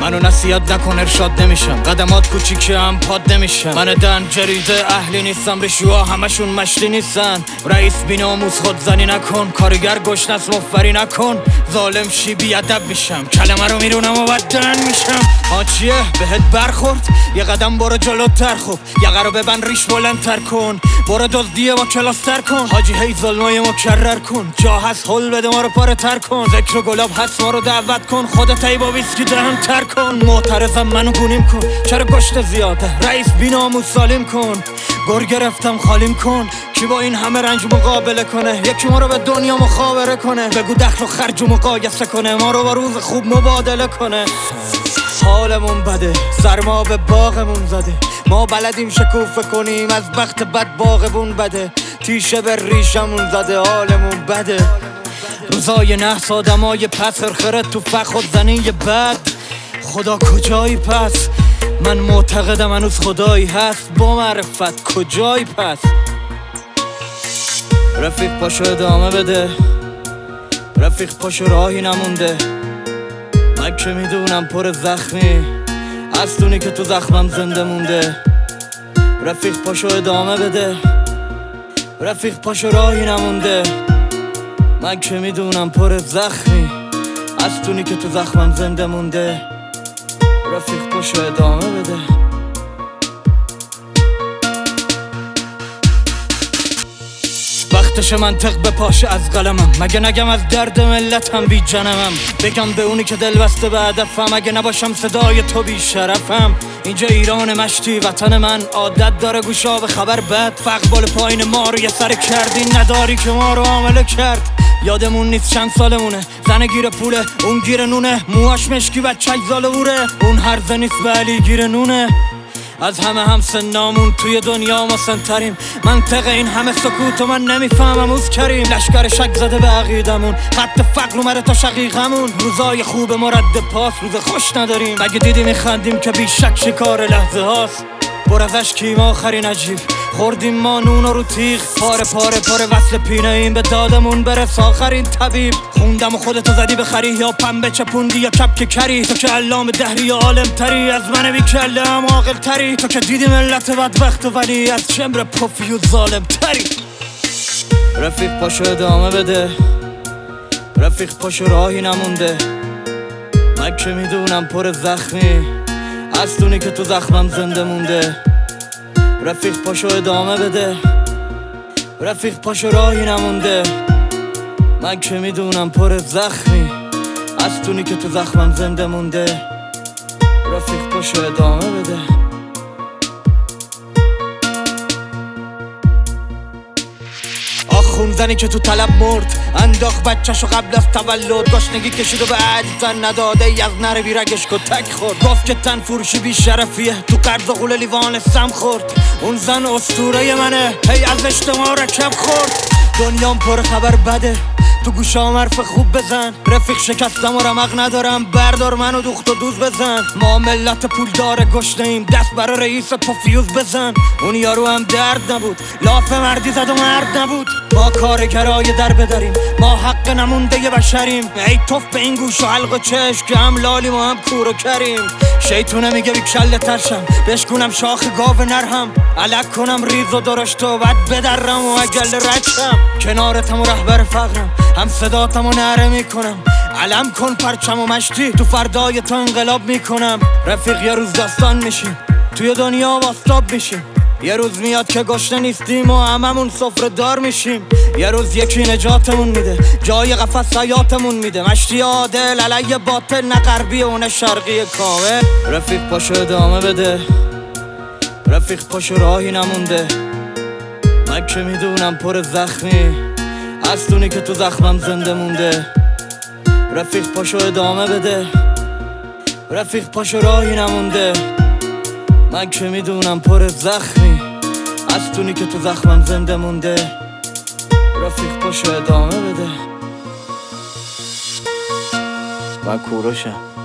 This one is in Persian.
منو نصیحت نکن ارشاد نمیشم، قدمات کوچیکه هم پاد نمیشم. من دن جریده اهلی نیستم، رشوها همشون مشتی نیستن. رئیس بیناموز خودزنی نکن، کارگر گشنس مفری نکن. ظالم شی بیادب میشم، کلمه رو میرونم و بدن میشم. چیه بهت برخورد؟ یه قدم برو جلوتر، خوب یقه رو ببند ریش بلندتر کن. برو دزدیه با کلاستر کن، حاجی هی ظلمای مکرر کن. جا هست حل بده ما رو پاره تر کن، ذکر و گلاب هست ما رو دعوت کن. خودت ای با ویسکی دهن تر کن. معترضم منو گونیم کن، چرا گشت زیاده؟ رئیس بیناموز سالیم کن. گر گرفتم خالیم کن، کی با این همه رنج مقابله کنه؟ یکی ما رو به دنیا مخابره کنه، بگو دخل و خرج و مقایسه کنه، ما رو با روز خوب مبادله کنه. حالمون بده، سرما به باغمون زده، ما بلدیم شکوفه کنیم، از بخت بد باغمون بده. تیشه به ریشمون زده، حالمون بده. روزای نحس آدمای پس، خرخره تو فخ زنی بد. خدا کجایی پس؟ من معتقدم هنوز خدایی هست با معرفت. کجایی پس؟ رفیق پاشو ادامه بده، رفیق پاشو راهی نمونده. من که میدونم پر زخمی، از دونی که تو زخمم زنده مونده. رفیق پاشو ادامه بده، رفیق پاشو راهی نمونده. من که میدونم پر زخمی، از دونی که تو زخمم زنده مونده. رفیق پاشو ادامه بده. وقتش منطق بپاشه از قلمم، مگه نگم از درد ملتم بی جنمم. بگم به اونی که دل بسته به هدفم، اگه نباشم صدای تو بی شرفم. اینجا ایران مشتی وطن من، عادت داره گوشا به خبر بد. فقبال پایین ما رو یه سر کردی، نداری که ما رو عامله کرد. یادمون نیست چند سالمونه، زن گیر پوله اون گیر نونه. موهاش مشکی بچه زال اوره، اون هرزه نیست ولی گیر نونه. از همه هم سنامون توی دنیا ما سنتریم. منطق این همه سکوت و من نمیفهمم اوز کریم. لشکر شک زده به عقیدمون، خط فقر اومده تا شقیقمون. روزای خوب ما رد پاس، روز خوش نداریم. اگه دیدی میخندیم که بی شک شکار لحظه هاست. بر از اشکیم آخرین عجیب، خوردیم ما نون رو تیغ. پاره پاره پاره وصل پینه این، به دادمون برس آخرین طبیب. خوندم و خودتو زدی بخری، یا پنبه چپوندی یا کپک کری. تو که علام دهری یا عالم تری، از من بی کله هم عاقل تری. تو که دیدی ملت بدبخت ولی از چمر پفی و ظالم تری. رفیق پاشو ادامه بده، رفیق پاشو راهی نمونده. من که میدونم پر زخمی، از دونی که تو زخمم زنده مونده. رفیق پاشو ادامه بده، رفیق پاشو راهی نمونده. من که میدونم پر زخمی، از دونی که تو زخمم زنده مونده. رفیق پاشو ادامه بده. خون زنی که تو طلب مرد، انداخت بچه‌شو قبل از تولد. گاشنگی کشید و به عجزن نداده، از نره بیرگش کتک خورد. گفت که تن فروشی بی شرفیه، تو قرض و غول لیوان سم خورد. اون زن اسطوره منه، هی از اجتماع رکب خورد. دنیام پر خبر بده، تو گوشام حرف خوب بزن. رفیق شکستم و رمق ندارم، بردار منو دوخت و دوز بزن. ما ملت پول داره گشنه ایم، دست برا رئیس پافیوز بزن. اون یارو هم درد نبود، لاف مردی زد و مرد نبود. ما کارگرای در بداریم، ما حق نمونده بشریم. ای توف به این گوش و حلق و چشم که هم لالیم و هم کور و کریم. شیطونه میگه بی کله ترشم، بشکونم شاخ گاو نرهم. علک کنم ریز و درشت و بد بدرم و اگل رچم. کنارتم و رهبر فقرم، هم صداتم و نره میکنم. علم کن پرچم و مشتی، تو فردای تو انقلاب میکنم. رفیق یه روز داستان میشیم، توی دنیا باستاب میشیم. یه روز میاد که گشنه نیستیم و هممون سفره دار میشیم. یه روز یکی نجاتمون میده، جای قفس حیاتمون میده. مشتی عادل علیه باطل، نه غربی و نه شرقی کامل. رفیق پاشو ادامه بده، رفیق پاشو راهی نمونده. من که میدونم پر زخمی، از دونی که تو زخمم زنده مونده. رفیق پاشو ادامه بده، رفیق پاشو راهی نمونده. من که میدونم پر زخمی، از دونی که تو زخمم زنده مونده. رفیق پاشو ادامه بده. من کوروشم.